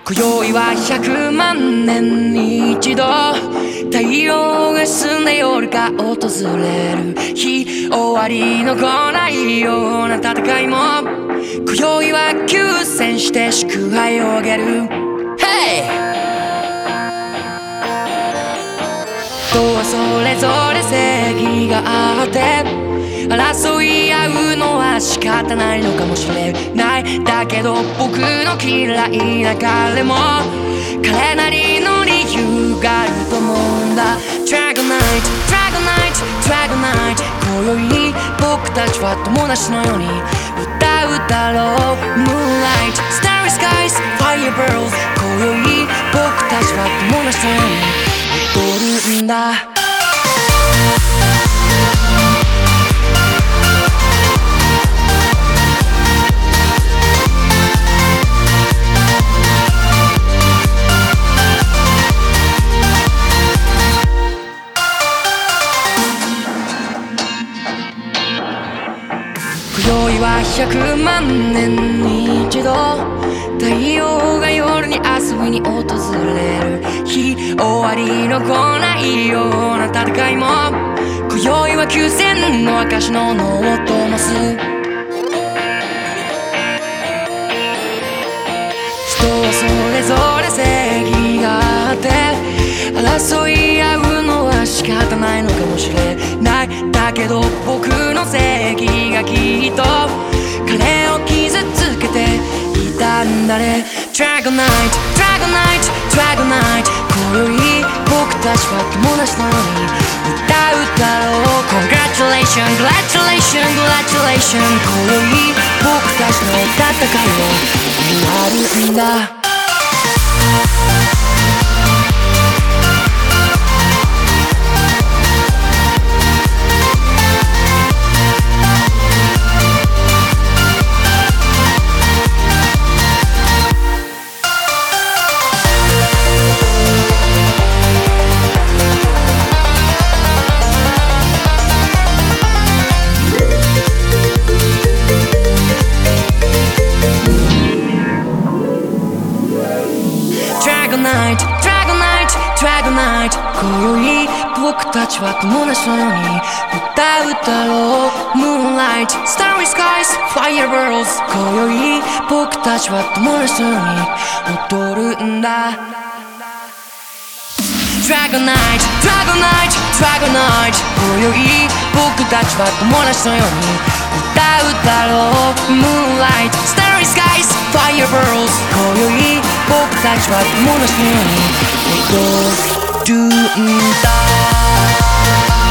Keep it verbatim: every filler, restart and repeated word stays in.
今宵は百万年に一度太陽が沈んで夜が訪れる日、終わりの来ないような戦いも今宵は休戦して祝杯をあげる。 Hey! 人はそれぞれ正義があって争い合うのは仕方ないのかもしれない。だけど僕の嫌いな彼も彼なりの理由があると思うんだ。 Dragon Night, Dragon Night, Dragon Night 今宵僕たちは友達のように歌うだろう。 Moonlight, Starry Skies, Firebirds 今宵僕たちは友達のように踊るんだ。今宵は百万年に一度太陽が夜に遊びに訪れる日、終わりの来ないような戦いも今宵は休戦の証の脳を灯す。人はそれぞれ正義があって争い合うのは仕方ないのかもしれない。だけど僕の正義がきっと彼を傷つけていたんだね。 Dragon Night, Dragon Night, Dragon Night 今宵僕たちは友達のように歌うだろう。 Congratulations, Congratulations, Congratulations 今宵僕たちの戦いを終わるんだ。Dragon Night, Dragon Night, Dragon Night 今宵僕たちは友達のように歌うだろう。 Moonlight, Starry Skies, Firebirds 今宵僕たちは友達のように踊るんだ。 Dragon Night, Dragon Night, Dragon Night 今宵僕たちは友達のように歌うだろう。 Moonlight, Starry Skies, Firebirds 今宵僕たちは友達のように踊るんだ。